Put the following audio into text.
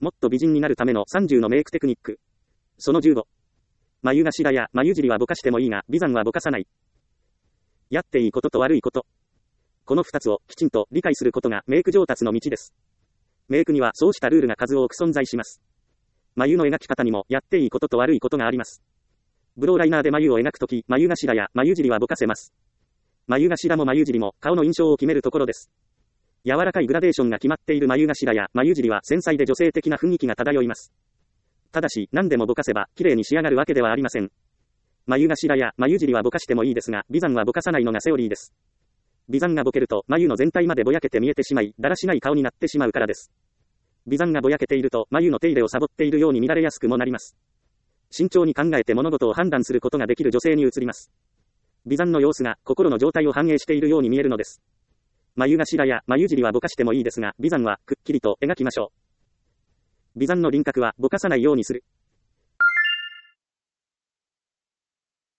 もっと美人になるための30のメイクテクニック。その15。眉頭や眉尻はぼかしてもいいが、眉山はぼかさない。やっていいことと悪いこと。この2つをきちんと理解することがメイク上達の道です。メイクにはそうしたルールが数多く存在します。眉の描き方にもやっていいことと悪いことがあります。ブローライナーで眉を描くとき、眉頭や眉尻はぼかせます。眉頭も眉尻も顔の印象を決めるところです。柔らかいグラデーションが決まっている眉頭や眉尻は繊細で女性的な雰囲気が漂います。ただし、何でもぼかせば綺麗に仕上がるわけではありません。眉頭や眉尻はぼかしてもいいですが、眉山はぼかさないのがセオリーです。眉山がぼけると眉の全体までぼやけて見えてしまい、だらしない顔になってしまうからです。眉山がぼやけていると眉の手入れをサボっているように見られやすくもなります。慎重に考えて物事を判断することができる女性に移ります。眉山の様子が心の状態を反映しているように見えるのです。眉頭や眉尻はぼかしてもいいですが、眉山はくっきりと描きましょう。眉山の輪郭はぼかさないようにする。